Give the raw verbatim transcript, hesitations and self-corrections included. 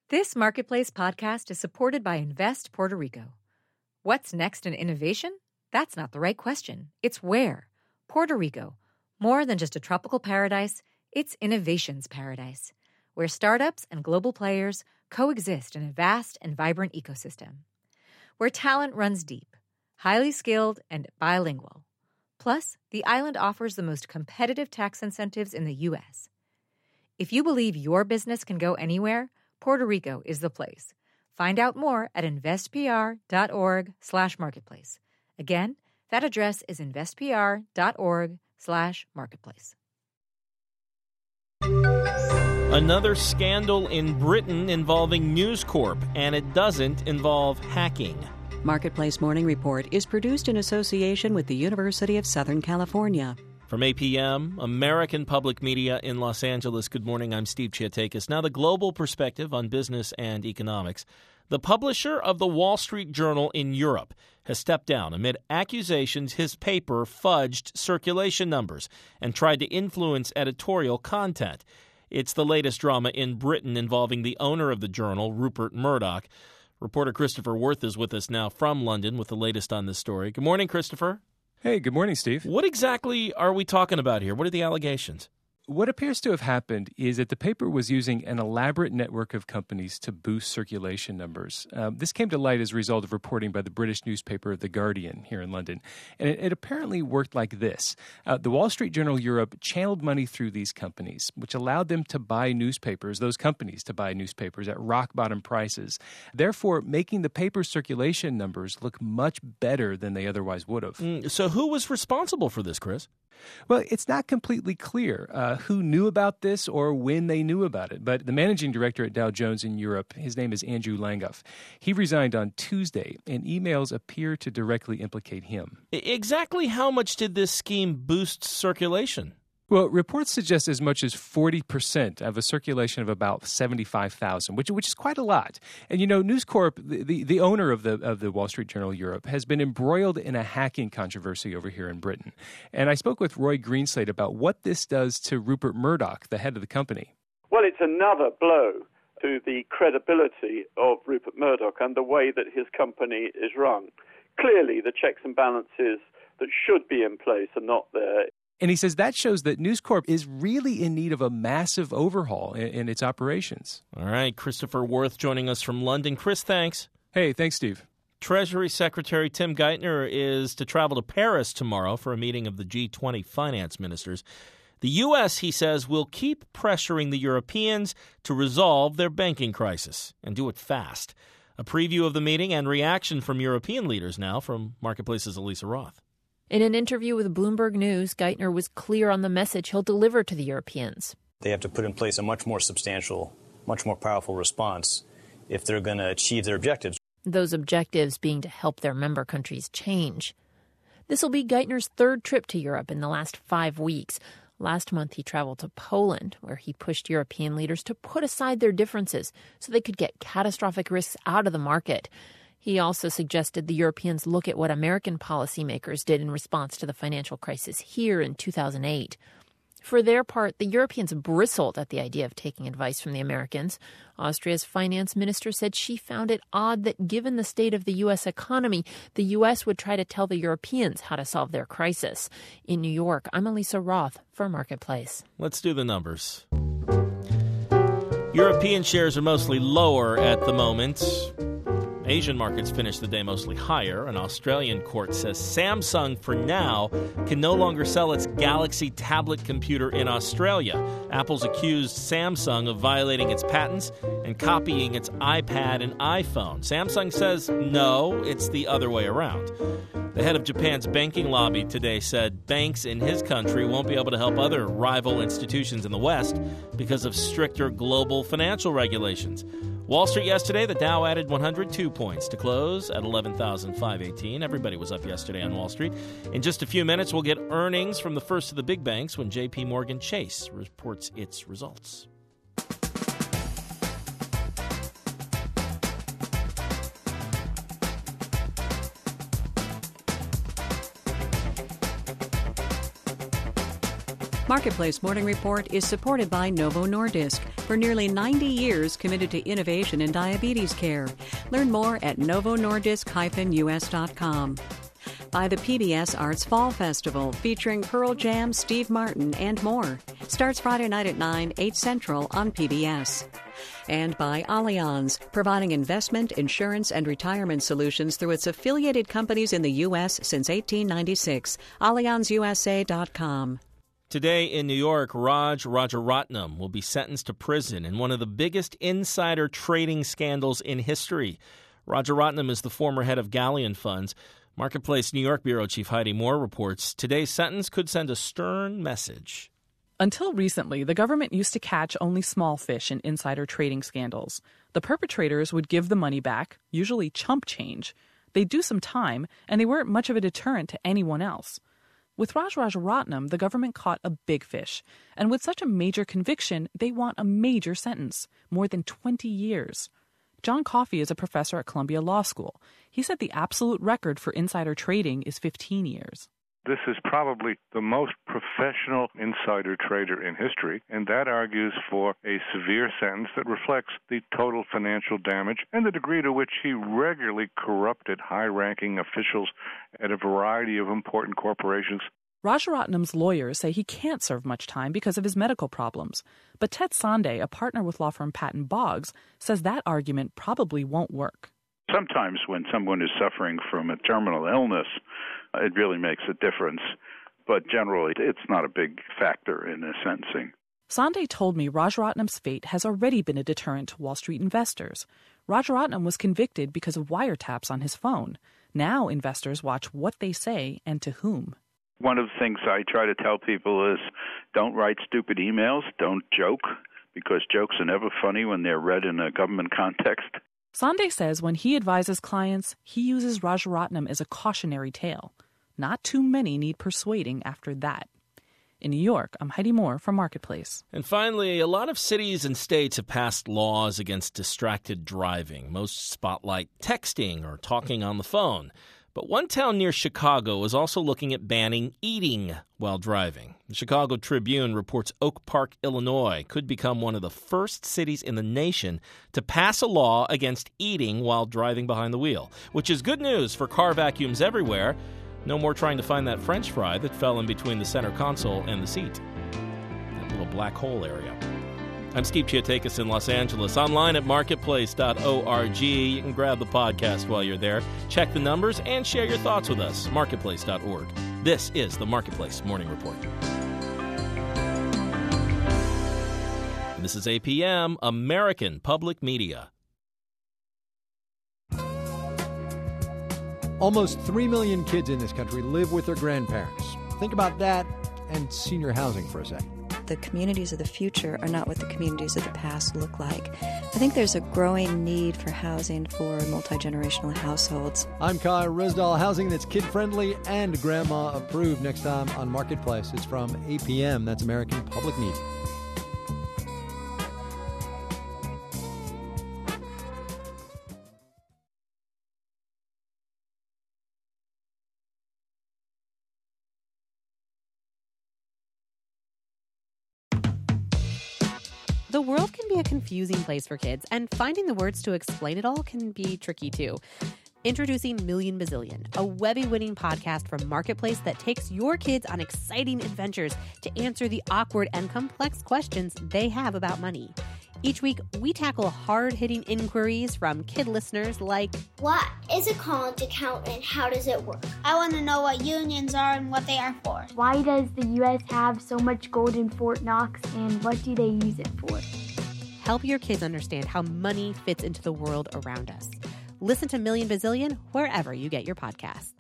This Marketplace podcast is supported by Invest Puerto Rico. What's next in innovation? That's not the right question. It's where. Puerto Rico. More than just a tropical paradise, it's innovation's paradise, where startups and global players coexist in a vast and vibrant ecosystem. Where talent runs deep, highly skilled, and bilingual. Plus, the island offers the most competitive tax incentives in the U S. If you believe your business can go anywhere, Puerto Rico is the place. Find out more at investpr.org slash marketplace. Again, that address is investpr.org slash marketplace. Another scandal in Britain involving News Corp, and it doesn't involve hacking. Marketplace Morning Report is produced in association with the University of Southern California. From A P M, American Public Media in Los Angeles, good morning. I'm Steve Chiatakis. Now, the global perspective on business and economics. The publisher of the Wall Street Journal in Europe has stepped down amid accusations his paper fudged circulation numbers and tried to influence editorial content. It's the latest drama in Britain involving the owner of the journal, Rupert Murdoch. Reporter Christopher Worth is with us now from London with the latest on this story. Good morning, Christopher. Hey, good morning, Steve. What exactly are we talking about here? What are the allegations? What appears to have happened is that the paper was using an elaborate network of companies to boost circulation numbers. Um, this came to light as a result of reporting by the British newspaper The Guardian here in London. And it, it apparently worked like this. Uh, the Wall Street Journal Europe channeled money through these companies, which allowed them to buy newspapers, those companies to buy newspapers at rock-bottom prices, therefore making the paper's circulation numbers look much better than they otherwise would have. Mm, so who was responsible for this, Chris? Well, it's not completely clear uh, who knew about this or when they knew about it. But the managing director at Dow Jones in Europe, his name is Andrew Langoff. He resigned on Tuesday, and emails appear to directly implicate him. Exactly how much did this scheme boost circulation? Well, reports suggest as much as forty percent of a circulation of about seventy-five thousand, which which is quite a lot. And, you know, News Corp, the, the, the owner of the of the Wall Street Journal Europe, has been embroiled in a hacking controversy over here in Britain. And I spoke with Roy Greenslade about what this does to Rupert Murdoch, the head of the company. Well, it's another blow to the credibility of Rupert Murdoch and the way that his company is run. Clearly, the checks and balances that should be in place are not there. And he says that shows that News Corp is really in need of a massive overhaul in, in its operations. All right, Christopher Worth joining us from London. Chris, thanks. Hey, thanks, Steve. Treasury Secretary Tim Geithner is to travel to Paris tomorrow for a meeting of the G twenty finance ministers. The U S, he says, will keep pressuring the Europeans to resolve their banking crisis and do it fast. A preview of the meeting and reaction from European leaders now from Marketplace's Elisa Roth. In an interview with Bloomberg News, Geithner was clear on the message he'll deliver to the Europeans. They have to put in place a much more substantial, much more powerful response if they're going to achieve their objectives. Those objectives being to help their member countries change. This will be Geithner's third trip to Europe in the last five weeks. Last month, he traveled to Poland, where he pushed European leaders to put aside their differences so they could get catastrophic risks out of the market. He also suggested the Europeans look at what American policymakers did in response to the financial crisis here in two thousand eight. For their part, the Europeans bristled at the idea of taking advice from the Americans. Austria's finance minister said she found it odd that given the state of the U S economy, the U S would try to tell the Europeans how to solve their crisis. In New York, I'm Elisa Roth for Marketplace. Let's do the numbers. European shares are mostly lower at the moment. Asian markets finished the day mostly higher. An Australian court says Samsung, for now, can no longer sell its Galaxy tablet computer in Australia. Apple's accused Samsung of violating its patents and copying its iPad and iPhone. Samsung says no, it's the other way around. The head of Japan's banking lobby today said banks in his country won't be able to help other rival institutions in the West because of stricter global financial regulations. Wall Street yesterday, the Dow added one hundred two points to close at eleven thousand five hundred eighteen. Everybody was up yesterday on Wall Street. In just a few minutes, we'll get earnings from the first of the big banks when J P Morgan Chase reports its results. Marketplace Morning Report is supported by Novo Nordisk, for nearly ninety years committed to innovation in diabetes care. Learn more at novo nordisk dash u s dot com. By the P B S Arts Fall Festival, featuring Pearl Jam, Steve Martin, and more. Starts Friday night at nine, eight Central on P B S. And by Allianz, providing investment, insurance, and retirement solutions through its affiliated companies in the U S since eighteen ninety-six. allianz u s a dot com. Today in New York, Raj Rajaratnam will be sentenced to prison in one of the biggest insider trading scandals in history. Rajaratnam is the former head of Galleon Funds. Marketplace New York Bureau Chief Heidi Moore reports today's sentence could send a stern message. Until recently, the government used to catch only small fish in insider trading scandals. The perpetrators would give the money back, usually chump change. They'd do some time, and they weren't much of a deterrent to anyone else. With Raj Rajaratnam, the government caught a big fish. And with such a major conviction, they want a major sentence, more than twenty years. John Coffey is a professor at Columbia Law School. He said the absolute record for insider trading is fifteen years. This is probably the most professional insider trader in history, and that argues for a severe sentence that reflects the total financial damage and the degree to which he regularly corrupted high-ranking officials at a variety of important corporations. Rajaratnam's lawyers say he can't serve much time because of his medical problems. But Ted Sande, a partner with law firm Patton Boggs, says that argument probably won't work. Sometimes when someone is suffering from a terminal illness, it really makes a difference. But generally, it's not a big factor in the sentencing. Sande told me Rajaratnam's fate has already been a deterrent to Wall Street investors. Rajaratnam was convicted because of wiretaps on his phone. Now investors watch what they say and to whom. One of the things I try to tell people is don't write stupid emails, don't joke, because jokes are never funny when they're read in a government context. Sande says when he advises clients, he uses Rajaratnam as a cautionary tale. Not too many need persuading after that. In New York, I'm Heidi Moore for Marketplace. And finally, a lot of cities and states have passed laws against distracted driving. Most spotlight texting or talking on the phone. But one town near Chicago is also looking at banning eating while driving. The Chicago Tribune reports Oak Park, Illinois, could become one of the first cities in the nation to pass a law against eating while driving behind the wheel, which is good news for car vacuums everywhere. No more trying to find that French fry that fell in between the center console and the seat. That little black hole area. I'm Steve Chiotakis in Los Angeles. Online at marketplace dot org. You can grab the podcast while you're there. Check the numbers and share your thoughts with us. marketplace dot org. This is the Marketplace Morning Report. And this is A P M, American Public Media. Almost three million kids in this country live with their grandparents. Think about that and senior housing for a second. The communities of the future are not what the communities of the past look like. I think there's a growing need for housing for multi-generational households. I'm Kai Risdall. Housing that's kid-friendly and grandma-approved. Next time on Marketplace, it's from A P M. That's American Public Media. The world can be a confusing place for kids, and finding the words to explain it all can be tricky too. Introducing Million Bazillion, a Webby-winning podcast from Marketplace that takes your kids on exciting adventures to answer the awkward and complex questions they have about money. Each week, we tackle hard-hitting inquiries from kid listeners like, what is a college account and how does it work? I want to know what unions are and what they are for. Why does the U S have so much gold in Fort Knox and what do they use it for? Help your kids understand how money fits into the world around us. Listen to Million Bazillion wherever you get your podcasts.